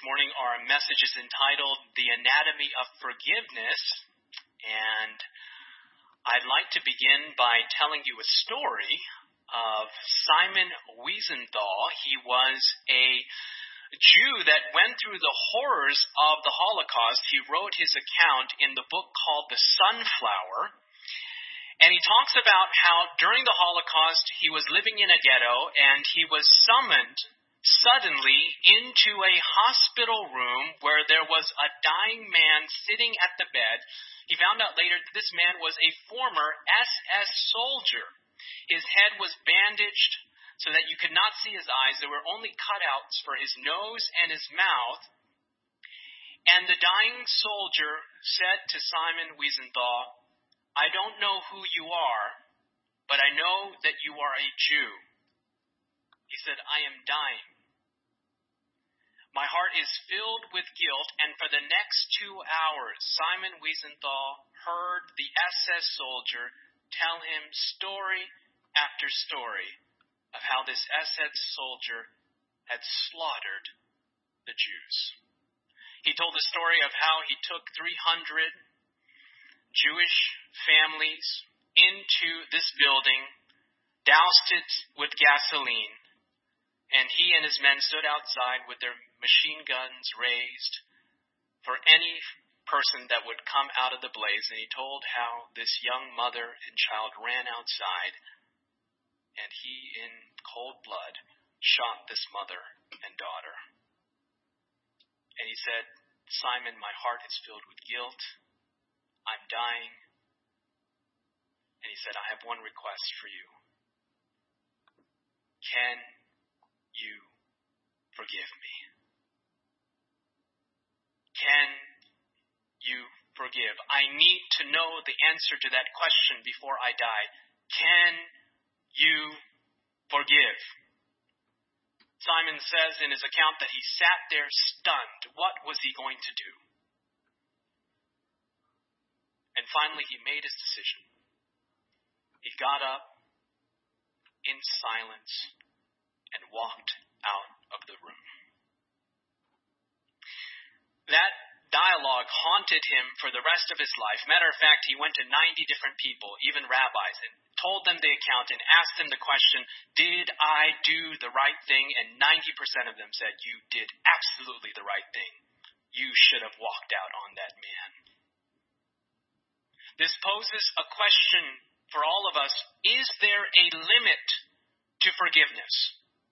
morning, our message is entitled The Anatomy of Forgiveness, and I'd like to begin by telling you a story of Simon Wiesenthal. He was a Jew that went through the horrors of the Holocaust. He wrote his account in the book called The Sunflower, and he talks about how during the Holocaust he was living in a ghetto and he was summoned suddenly into a hospital room where there was a dying man sitting at the bed. He found out later that this man was a former SS soldier. His head was bandaged so that you could not see his eyes. There were only cutouts for his nose and his mouth. And the dying soldier said to Simon Wiesenthal, "I don't know who you are, but I know that you are a Jew." He said, "I am dying. My heart is filled with guilt," and for the next 2 hours, Simon Wiesenthal heard the SS soldier tell him story after story of how this SS soldier had slaughtered the Jews. He told the story of how he took 300 Jewish families into this building, doused it with gasoline, and he and his men stood outside with their machine guns raised for any person that would come out of the blaze. And he told how this young mother and child ran outside, and he, in cold blood, shot this mother and daughter. And he said, "Simon, my heart is filled with guilt. I'm dying." And he said, "I have one request for you. Can you forgive me? Can you forgive? I need to know the answer to that question before I die. Can you forgive?" Simon says in his account that he sat there stunned. What was he going to do? And finally he made his decision. He got up in silence and walked out of the room. That dialogue haunted him for the rest of his life. Matter of fact, he went to 90 different people, even rabbis, and told them the account and asked them the question, "Did I do the right thing?" And 90% of them said, "You did absolutely the right thing. You should have walked out on that man." This poses a question for all of us. Is there a limit to forgiveness?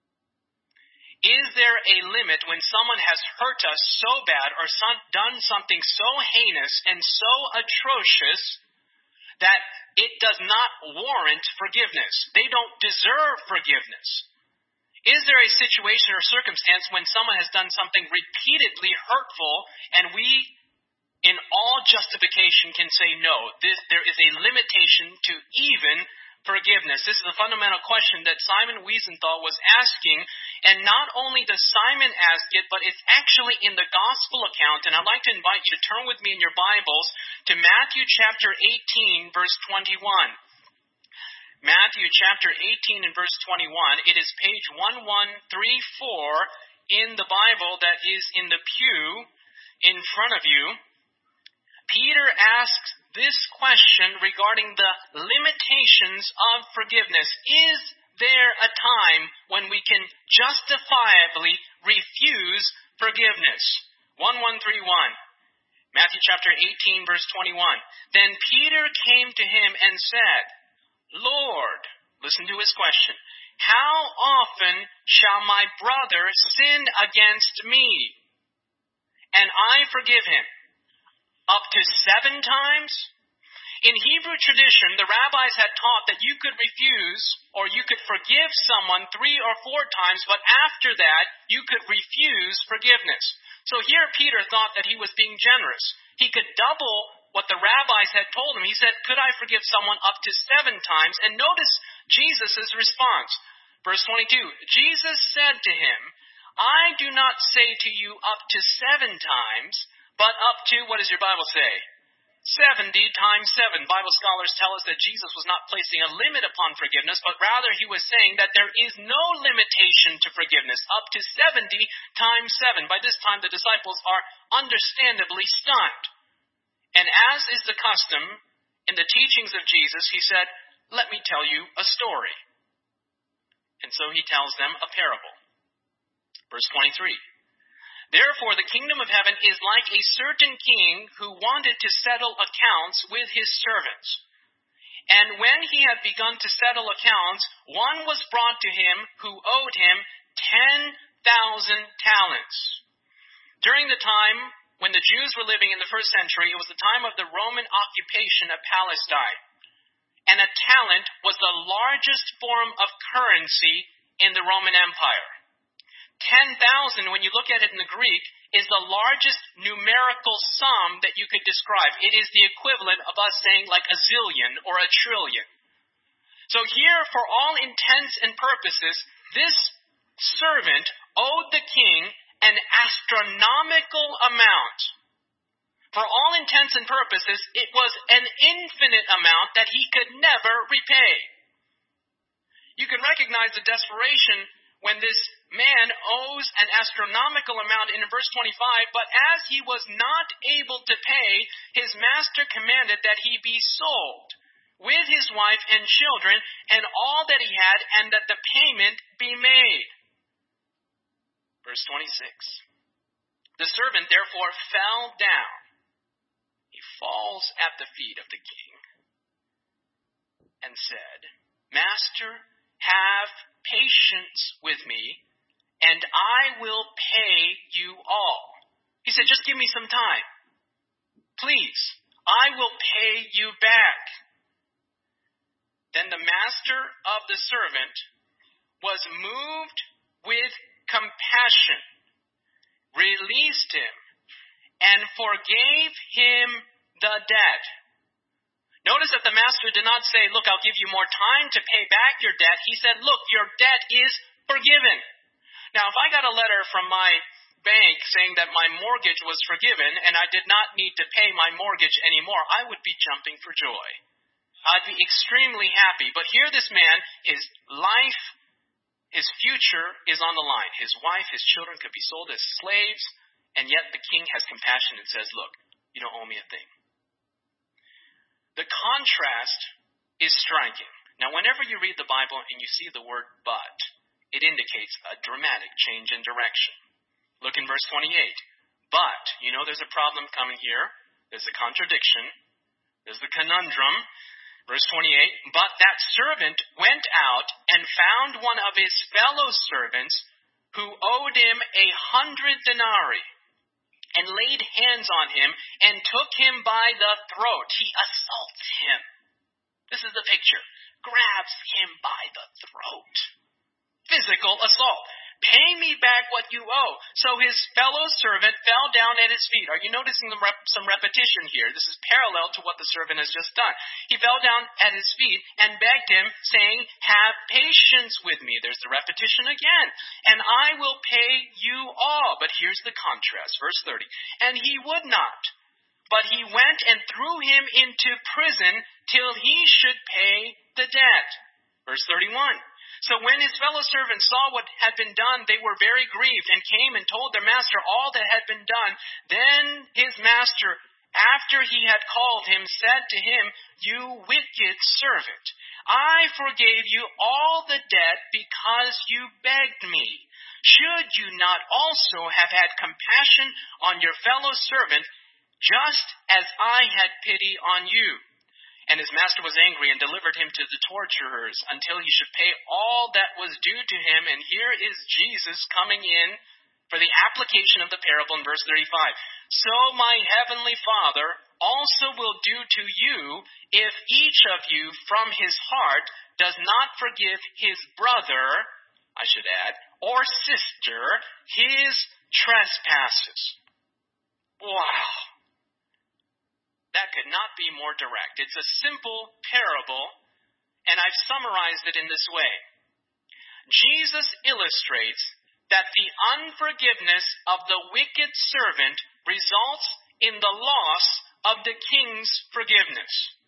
Is there a limit when someone has hurt us so bad or done something so heinous and so atrocious that it does not warrant forgiveness? They don't deserve forgiveness. Is there a situation or circumstance when someone has done something repeatedly hurtful and we, in all justification, can say no? There is a limitation to even forgiveness. This is a fundamental question that Simon Wiesenthal was asking, and not only does Simon ask it, but it's actually in the gospel account. And I'd like to invite you to turn with me in your Bibles to Matthew chapter 18, verse 21. Matthew chapter 18 and verse 21. It is page 1134 in the Bible that is in the pew in front of you. Peter asks this question regarding the limitations of forgiveness. Is there a time when we can justifiably refuse forgiveness? 1131. Matthew chapter 18, verse 21. Then Peter came to him and said, "Lord," listen to his question, "how often shall my brother sin against me, and I forgive him? Up to 7 times? In Hebrew tradition, the rabbis had taught that you could refuse or you could forgive someone 3 or 4 times, but after that, you could refuse forgiveness. So here Peter thought that he was being generous. He could double what the rabbis had told him. He said, "Could I forgive someone up to 7 times? And notice Jesus' response. Verse 22, Jesus said to him, "I do not say to you up to 7 times, but up to," what does your Bible say? 70 times 7. Bible scholars tell us that Jesus was not placing a limit upon forgiveness, but rather he was saying that there is no limitation to forgiveness, up to 70 times 7. By this time, the disciples are understandably stunned. And as is the custom in the teachings of Jesus, he said, "Let me tell you a story." And so he tells them a parable. Verse 23. "Therefore, the kingdom of heaven is like a certain king who wanted to settle accounts with his servants. And when he had begun to settle accounts, one was brought to him who owed him 10,000 talents. During the time when the Jews were living in the first century, it was the time of the Roman occupation of Palestine. And a talent was the largest form of currency in the Roman Empire. 10,000, when you look at it in the Greek, is the largest numerical sum that you could describe. It is the equivalent of us saying like a zillion or a trillion. So here, for all intents and purposes, this servant owed the king an astronomical amount. For all intents and purposes, it was an infinite amount that he could never repay. You can recognize the desperation when this man owes an astronomical amount in verse 25, but as he was not able to pay, his master commanded that he be sold, with his wife and children, and all that he had, and that the payment be made. Verse 26. The servant therefore fell down. He falls at the feet of the king and said, "Master, have patience with me, and I will pay you all." He said, "Just give me some time. Please, I will pay you back." Then the master of the servant was moved with compassion, released him, and forgave him the debt. Notice that the master did not say, "Look, I'll give you more time to pay back your debt." He said, "Look, your debt is forgiven." Now, if I got a letter from my bank saying that my mortgage was forgiven and I did not need to pay my mortgage anymore, I would be jumping for joy. I'd be extremely happy. But here this man, his life, his future is on the line. His wife, his children could be sold as slaves, and yet the king has compassion and says, "Look, you don't owe me a thing." The contrast is striking. Now, whenever you read the Bible and you see the word "but," it indicates a dramatic change in direction. Look in verse 28. But, you know there's a problem coming here. There's a contradiction. There's the conundrum. Verse 28, "But that servant went out and found one of his fellow servants who owed him 100 denarii, and laid hands on him and took him by the throat." He assaults him. This is the picture. Grabs him by the throat. Physical assault. "Pay me back what you owe." So his fellow servant fell down at his feet. Are you noticing some repetition here? This is parallel to what the servant has just done. He fell down at his feet and begged him, saying, "Have patience with me." There's the repetition again. "And I will pay you all." But here's the contrast. Verse 30. "And he would not, but he went and threw him into prison till he should pay the debt." Verse 31. "So when his fellow servants saw what had been done, they were very grieved, and came and told their master all that had been done. Then his master, after he had called him, said to him, 'You wicked servant, I forgave you all the debt because you begged me. Should you not also have had compassion on your fellow servant, just as I had pity on you?' And his master was angry and delivered him to the torturers until he should pay all that was due to him." And here is Jesus coming in for the application of the parable in verse 35. "So my heavenly Father also will do to you if each of you from his heart does not forgive his brother," I should add, "or sister, his trespasses." Wow. That could not be more direct. It's a simple parable, and I've summarized it in this way. Jesus illustrates that the unforgiveness of the wicked servant results in the loss of the king's forgiveness.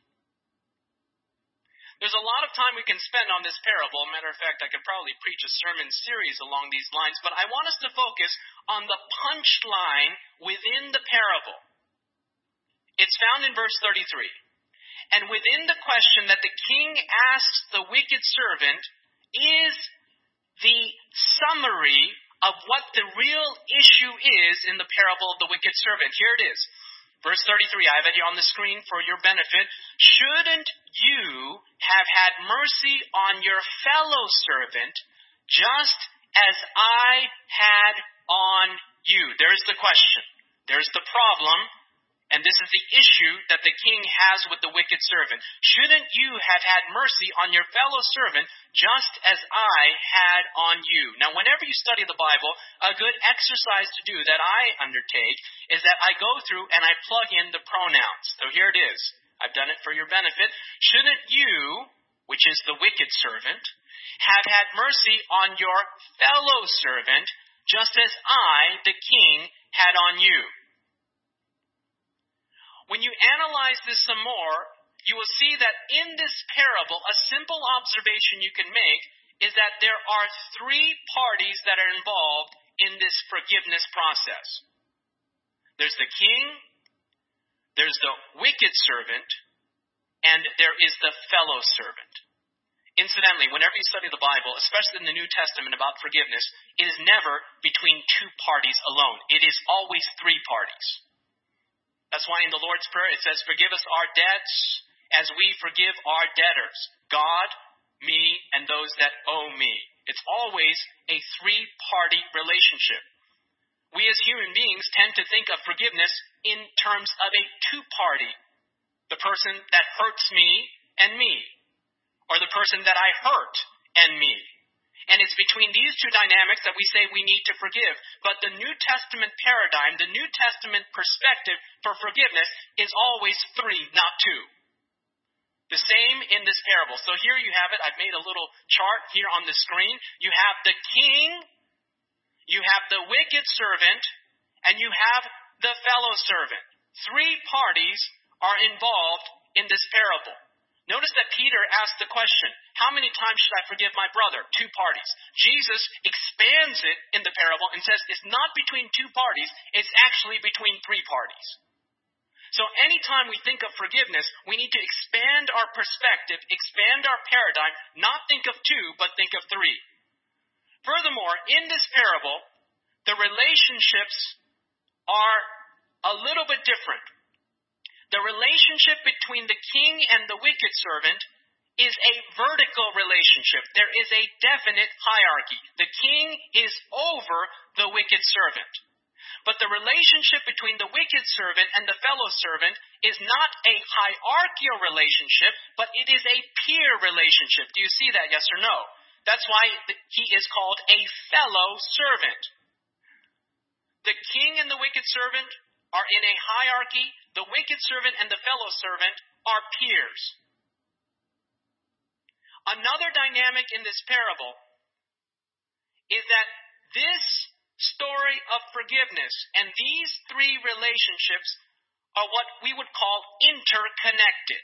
There's a lot of time we can spend on this parable. Matter of fact, I could probably preach a sermon series along these lines, but I want us to focus on the punchline within the parable. It's found in verse 33. And within the question that the king asks the wicked servant is the summary of what the real issue is in the parable of the wicked servant. Here it is. Verse 33, I have it on the screen for your benefit. Shouldn't you have had mercy on your fellow servant just as I had on you? There's the question. There's the problem. And this is the issue that the king has with the wicked servant. Shouldn't you have had mercy on your fellow servant just as I had on you? Now, whenever you study the Bible, a good exercise to do that I undertake is that I go through and I plug in the pronouns. So here it is. I've done it for your benefit. Shouldn't you, which is the wicked servant, have had mercy on your fellow servant just as I, the king, had on you? When you analyze this some more, you will see that in this parable, a simple observation you can make is that there are three parties that are involved in this forgiveness process. There's the king, there's the wicked servant, and there is the fellow servant. Incidentally, whenever you study the Bible, especially in the New Testament about forgiveness, it is never between two parties alone. It is always three parties. That's why in the Lord's Prayer it says, forgive us our debts as we forgive our debtors. God, me, and those that owe me. It's always a three-party relationship. We as human beings tend to think of forgiveness in terms of a two-party. The person that hurts me and me. Or the person that I hurt and me. And it's between these two dynamics that we say we need to forgive. But the New Testament paradigm, the New Testament perspective for forgiveness is always three, not two. The same in this parable. So here you have it. I've made a little chart here on the screen. You have the king, you have the wicked servant, and you have the fellow servant. Three parties are involved in this parable. Notice that Peter asked the question, how many times should I forgive my brother? Two parties. Jesus expands it in the parable and says it's not between two parties, it's actually between three parties. So anytime we think of forgiveness, we need to expand our perspective, expand our paradigm, not think of two, but think of three. Furthermore, in this parable, the relationships are a little bit different. The relationship between the king and the wicked servant is a vertical relationship. There is a definite hierarchy. The king is over the wicked servant. But the relationship between the wicked servant and the fellow servant is not a hierarchical relationship, but it is a peer relationship. Do you see that, yes or no? That's why he is called a fellow servant. The king and the wicked servant are in a hierarchy. The wicked servant and the fellow servant are peers. Another dynamic in this parable is that this story of forgiveness and these three relationships are what we would call interconnected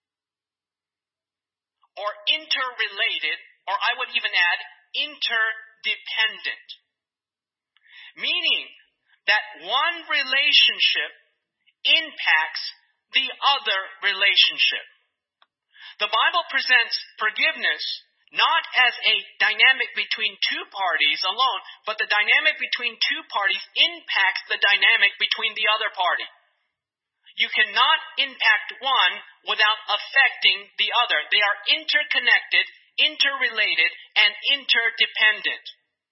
or interrelated, or I would even add interdependent. Meaning that one relationship impacts the other relationship. The Bible presents forgiveness not as a dynamic between two parties alone, but the dynamic between two parties impacts the dynamic between the other party. You cannot impact one without affecting the other. They are interconnected, interrelated, and interdependent.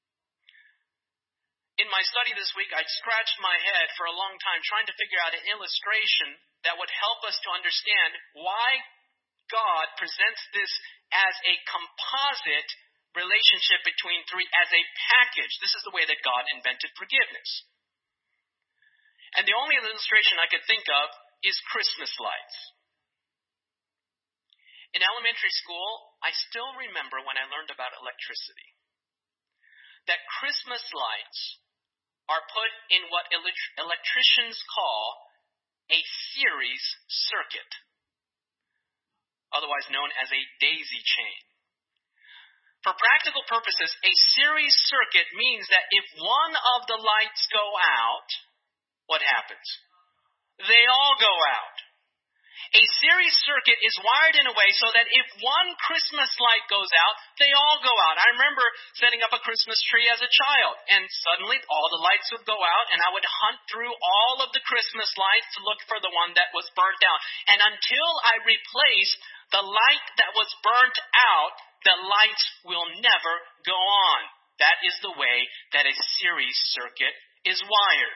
In my study this week, I scratched my head for a long time trying to figure out an illustration that would help us to understand why God presents this as a composite relationship between three, as a package. This is the way that God invented forgiveness. And the only illustration I could think of is Christmas lights. In elementary school, I still remember when I learned about electricity, that Christmas lights are put in what electricians call a series circuit, otherwise known as a daisy chain. For practical purposes, a series circuit means that if one of the lights go out, what happens? They all go out. A series circuit is wired in a way so that if one Christmas light goes out, they all go out. I remember setting up a Christmas tree as a child, and suddenly all the lights would go out, and I would hunt through all of the Christmas lights to look for the one that was burnt out. And until I replaced the light that was burnt out, the lights will never go on. That is the way that a series circuit is wired.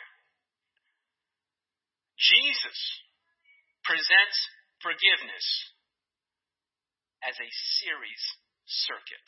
Jesus presents forgiveness as a series circuit.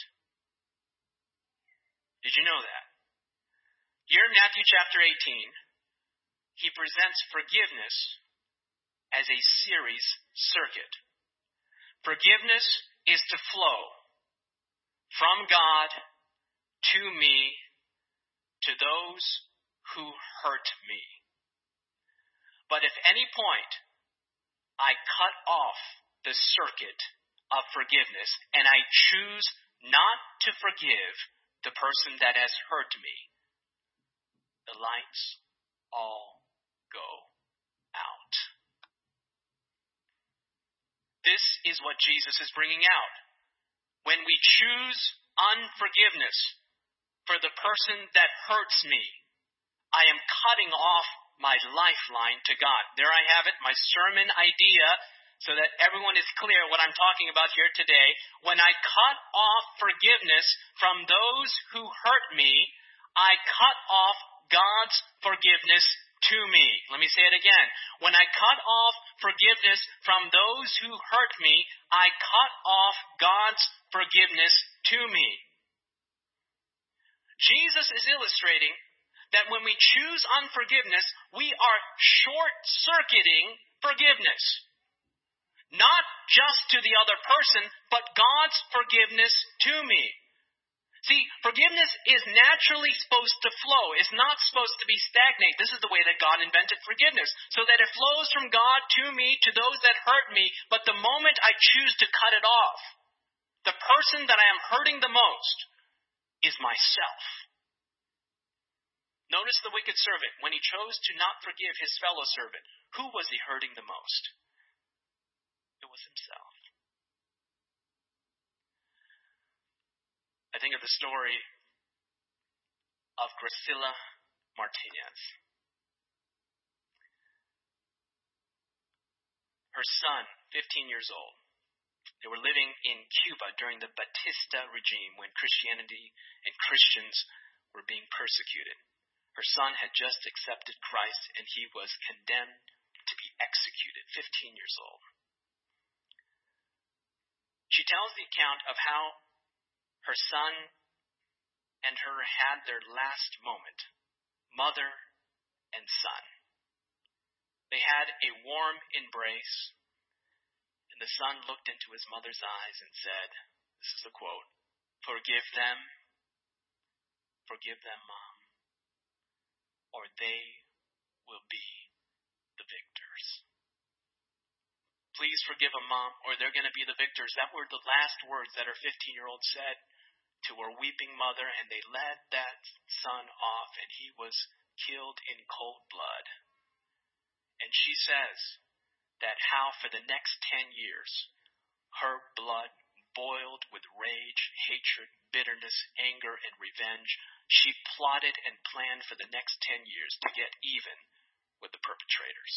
Did you know that? Here in Matthew chapter 18, he presents forgiveness as a series circuit. Forgiveness is to flow from God to me, to those who hurt me. But if any point I cut off the circuit of forgiveness and I choose not to forgive the person that has hurt me, the lights all go out. This is what Jesus is bringing out. When we choose unforgiveness for the person that hurts me, I am cutting off my lifeline to God. There I have it, my sermon idea, so that everyone is clear what I'm talking about here today. When I cut off forgiveness from those who hurt me, I cut off God's forgiveness to me. Let me say it again. When I cut off forgiveness from those who hurt me, I cut off God's forgiveness to me. Jesus is illustrating that when we choose unforgiveness, we are short-circuiting forgiveness. Not just to the other person, but God's forgiveness to me. See, forgiveness is naturally supposed to flow. It's not supposed to be stagnant. This is the way that God invented forgiveness, so that it flows from God to me, to those that hurt me. But the moment I choose to cut it off, the person that I am hurting the most is myself. Notice the wicked servant. When he chose to not forgive his fellow servant, who was he hurting the most? It was himself. I think of the story of Graciela Martinez. Her son, 15 years old. They were living in Cuba during the Batista regime when Christianity and Christians were being persecuted. Her son had just accepted Christ and he was condemned to be executed, 15 years old. She tells the account of how her son and her had their last moment, mother and son. They had a warm embrace, and the son looked into his mother's eyes and said, this is the quote, forgive them, Mom, or they will be the victors. Please forgive them, Mom, or they're going to be the victors. That were the last words that her 15-year-old said to her weeping mother, and they led that son off, and he was killed in cold blood. And she says that how for the next 10 years, her blood boiled with rage, hatred, bitterness, anger, and revenge. She plotted and planned for the next 10 years to get even with the perpetrators.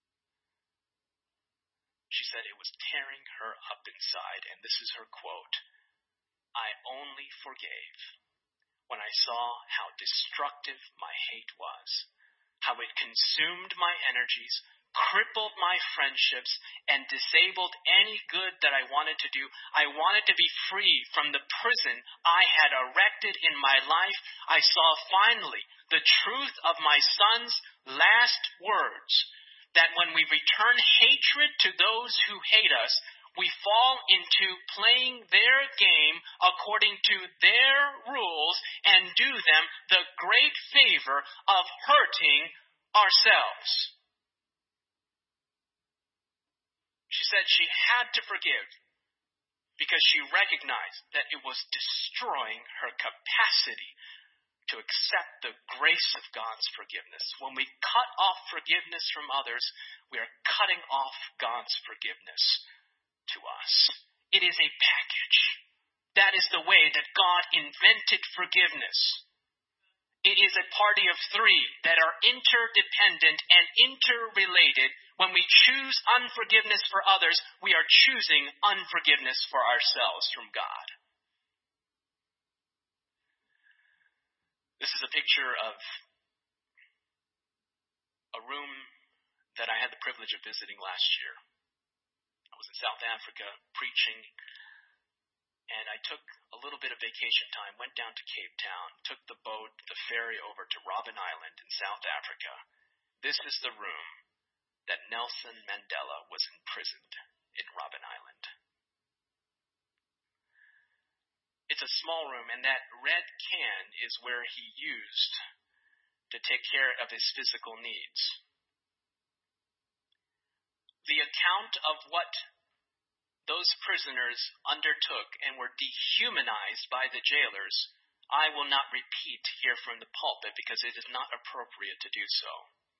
She said it was tearing her up inside, and this is her quote, I only forgave when I saw how destructive my hate was, how it consumed my energies, crippled my friendships, and disabled any good that I wanted to do. I wanted to be free from the prison I had erected in my life. I saw finally the truth of my son's last words, that when we return hatred to those who hate us, we fall into playing their game according to their rules and do them the great favor of hurting ourselves. She said she had to forgive because she recognized that it was destroying her capacity to accept the grace of God's forgiveness. When we cut off forgiveness from others, we are cutting off God's forgiveness to us. It is a package. That is the way that God invented forgiveness. It is a party of three that are interdependent and interrelated. When we choose unforgiveness for others, we are choosing unforgiveness for ourselves from God. This is a picture of a room that I had the privilege of visiting last year. I was in South Africa preaching, and I took a little bit of vacation time, went down to Cape Town, took the boat, the ferry over to Robben Island in South Africa. This is the room that Nelson Mandela was imprisoned in Robben Island. It's a small room, and that red can is where he used to take care of his physical needs. The account of what those prisoners undertook and were dehumanized by the jailers, I will not repeat here from the pulpit because it is not appropriate to do so.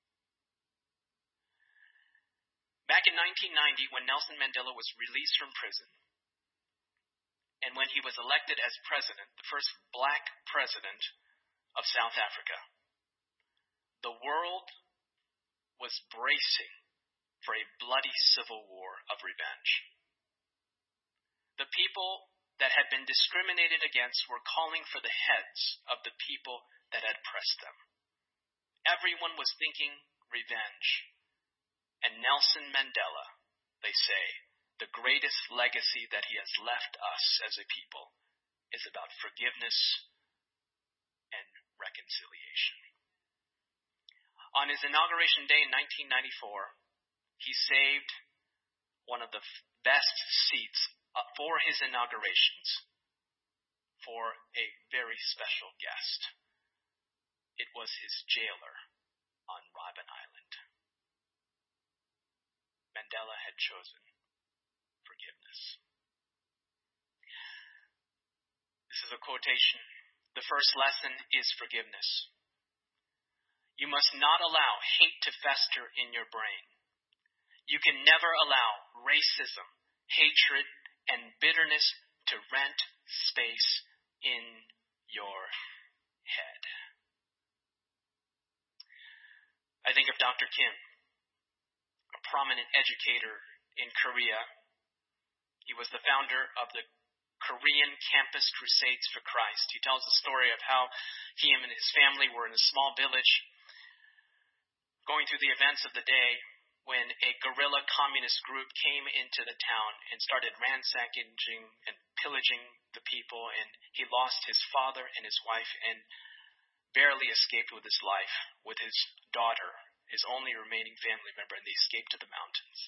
Back in 1990, when Nelson Mandela was released from prison, and when he was elected as president, the first black president of South Africa, the world was bracing for a bloody civil war of revenge. The people that had been discriminated against were calling for the heads of the people that had oppressed them. Everyone was thinking revenge. And Nelson Mandela, they say, the greatest legacy that he has left us as a people is about forgiveness and reconciliation. On his inauguration day in 1994, he saved one of the best seats for his inaugurations for a very special guest. It was his jailer on Robben Island. Mandela had chosen forgiveness. This is a quotation. The first lesson is forgiveness. You must not allow hate to fester in your brain. You can never allow racism, hatred, and bitterness to rent space in your head. I think of Dr. Kim, a prominent educator in Korea. He was the founder of the Korean Campus Crusades for Christ. He tells the story of how he and his family were in a small village going through the events of the day when a guerrilla communist group came into the town and started ransacking and pillaging the people, and he lost his father and his wife and barely escaped with his life, with his daughter, his only remaining family member, and they escaped to the mountains.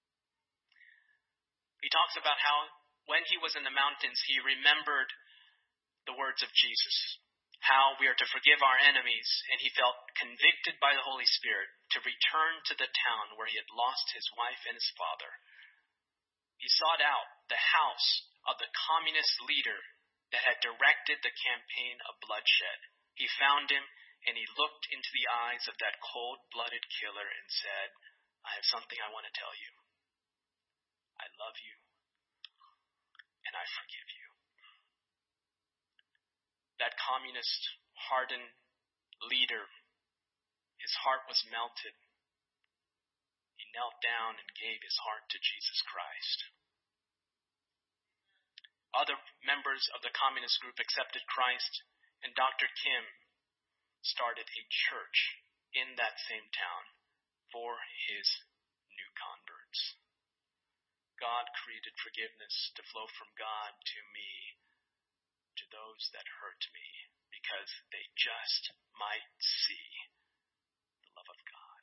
He talks about how when he was in the mountains, he remembered the words of Jesus, how we are to forgive our enemies, and he felt convicted by the Holy Spirit to return to the town where he had lost his wife and his father. He sought out the house of the communist leader that had directed the campaign of bloodshed. He found him, and he looked into the eyes of that cold-blooded killer and said, I have something I want to tell you. I love you, and I forgive you. That communist, hardened leader, his heart was melted. He knelt down and gave his heart to Jesus Christ. Other members of the communist group accepted Christ, and Dr. Kim started a church in that same town for his new converts. God created forgiveness to flow from God to me, to those that hurt me, because they just might see the love of God.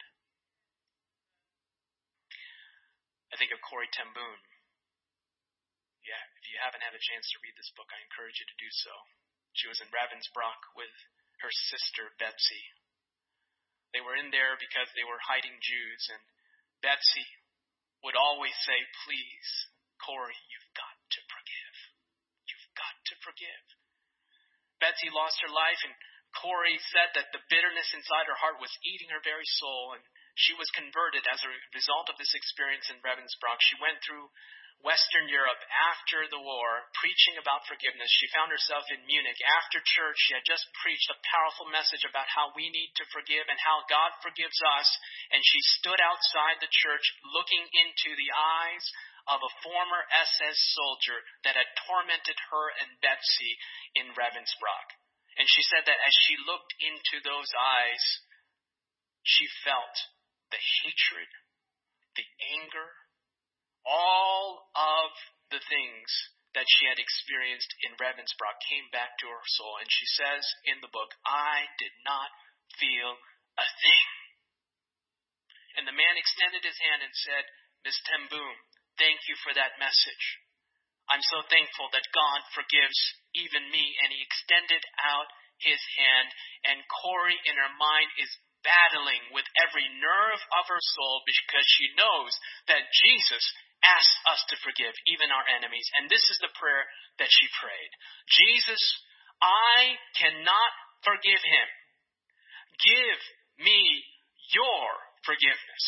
I think of Corrie ten Boom. Yeah, if you haven't had a chance to read this book, I encourage you to do so. She was in Ravensbrück with her sister, Betsy. They were in there because they were hiding Jews, and Betsy would always say, please, Corey, you've got to forgive. You've got to forgive. Betsy lost her life, and Corey said that the bitterness inside her heart was eating her very soul, and she was converted as a result of this experience in Ravensbrück. She went through Western Europe after the war, preaching about forgiveness. She found herself in Munich. After church, she had just preached a powerful message about how we need to forgive and how God forgives us, and she stood outside the church looking into the eyes of a former SS soldier that had tormented her and Betsy in Ravensbrück. And she said that as she looked into those eyes, she felt the hatred, the anger, all of the things that she had experienced in Ravensbrück came back to her soul. And she says in the book, I did not feel a thing. And the man extended his hand and said, Miss Ten Boom, thank you for that message. I'm so thankful that God forgives even me. And he extended out his hand, and Corey in her mind is battling with every nerve of her soul because she knows that Jesus asks us to forgive even our enemies. And this is the prayer that she prayed. Jesus, I cannot forgive him. Give me your forgiveness.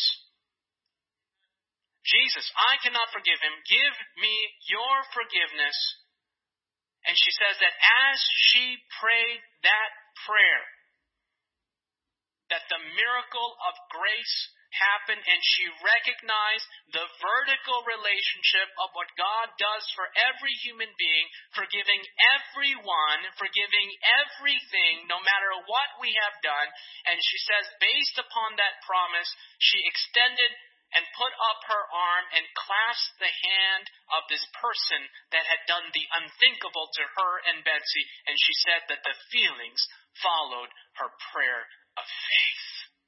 Jesus, I cannot forgive him. Give me your forgiveness. And she says that as she prayed that prayer, that the miracle of grace happened, and she recognized the vertical relationship of what God does for every human being, forgiving everyone, forgiving everything, no matter what we have done. And she says, based upon that promise, she extended and put up her arm and clasped the hand of this person that had done the unthinkable to her and Betsy. And she said that the feelings followed her prayer of faith.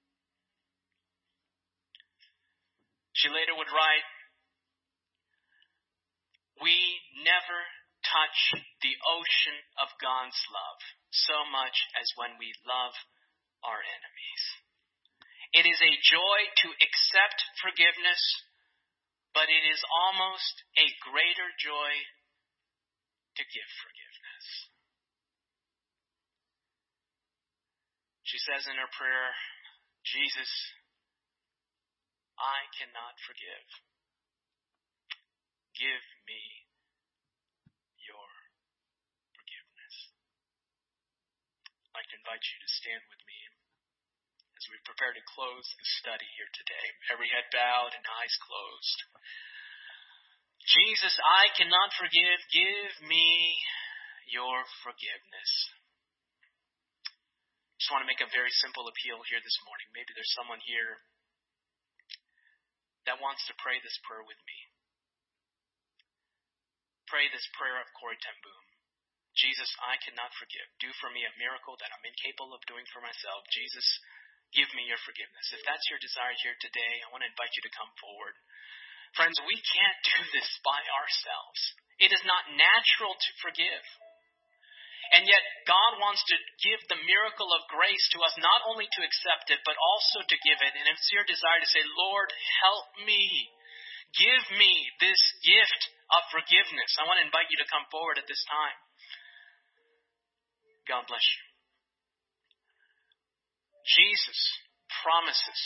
She later would write, we never touch the ocean of God's love so much as when we love our enemies. It is a joy to accept forgiveness, but it is almost a greater joy to give forgiveness. She says in her prayer, Jesus, I cannot forgive. Give me your forgiveness. I'd like to invite you to stand with me as we prepare to close the study here today. Every head bowed and eyes closed. Jesus, I cannot forgive. Give me your forgiveness. I just want to make a very simple appeal here this morning. Maybe there's someone here that wants to pray this prayer with me. Pray this prayer of Corrie ten Boom. Jesus, I cannot forgive. Do for me a miracle that I'm incapable of doing for myself. Jesus, give me your forgiveness. If that's your desire here today, I want to invite you to come forward. Friends, we can't do this by ourselves. It is not natural to forgive. And yet, God wants to give the miracle of grace to us, not only to accept it, but also to give it. And it's your desire to say, Lord, help me. Give me this gift of forgiveness. I want to invite you to come forward at this time. God bless you. Jesus promises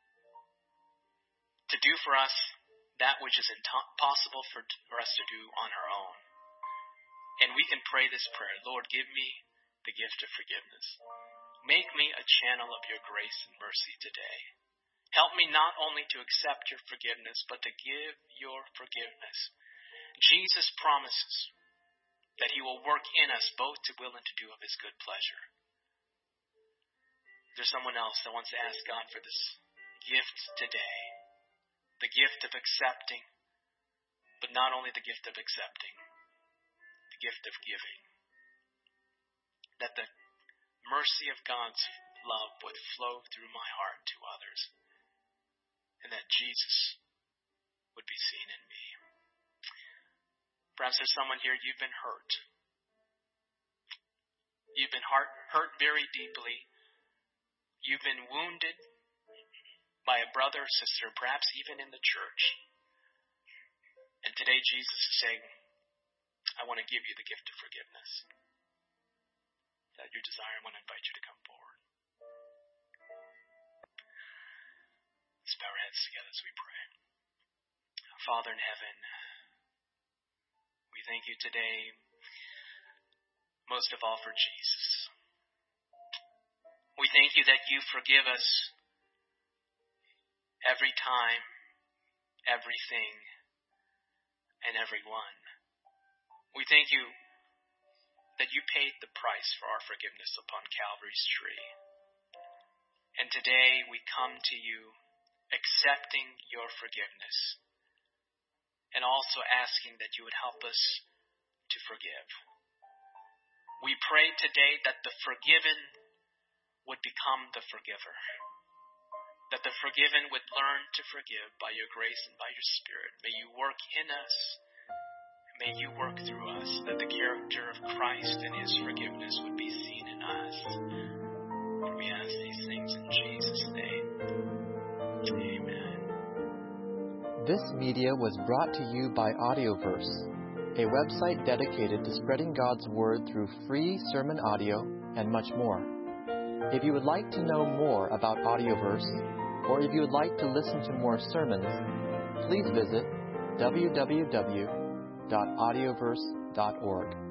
to do for us that which is impossible for us to do on our own. And we can pray this prayer, Lord, give me the gift of forgiveness. Make me a channel of your grace and mercy today. Help me not only to accept your forgiveness, but to give your forgiveness. Jesus promises that he will work in us both to will and to do of his good pleasure. There's someone else that wants to ask God for this gift today. The gift of accepting, but not only the gift of accepting, the gift of giving. That the mercy of God's love would flow through my heart to others, and that Jesus would be seen in me. Perhaps there's someone here, you've been hurt. You've been hurt very deeply. You've been wounded by a brother or sister, perhaps even in the church. And today Jesus is saying, I want to give you the gift of forgiveness. Is that your desire? I want to invite you to come forward. Let's bow our heads together as we pray. Father in heaven, we thank you today, most of all for Jesus. We thank you that you forgive us every time, everything, and everyone. We thank you that you paid the price for our forgiveness upon Calvary's tree. And today we come to you accepting your forgiveness and also asking that you would help us to forgive. We pray today that the forgiven would become the forgiver, that the forgiven would learn to forgive by your grace and by your Spirit. May you work in us. May you work through us, that the character of Christ and his forgiveness would be seen in us. For we ask these things in Jesus' name. Amen. This media was brought to you by Audioverse, a website dedicated to spreading God's Word through free sermon audio and much more. If you would like to know more about Audioverse, or if you would like to listen to more sermons, please visit www.audioverse.org.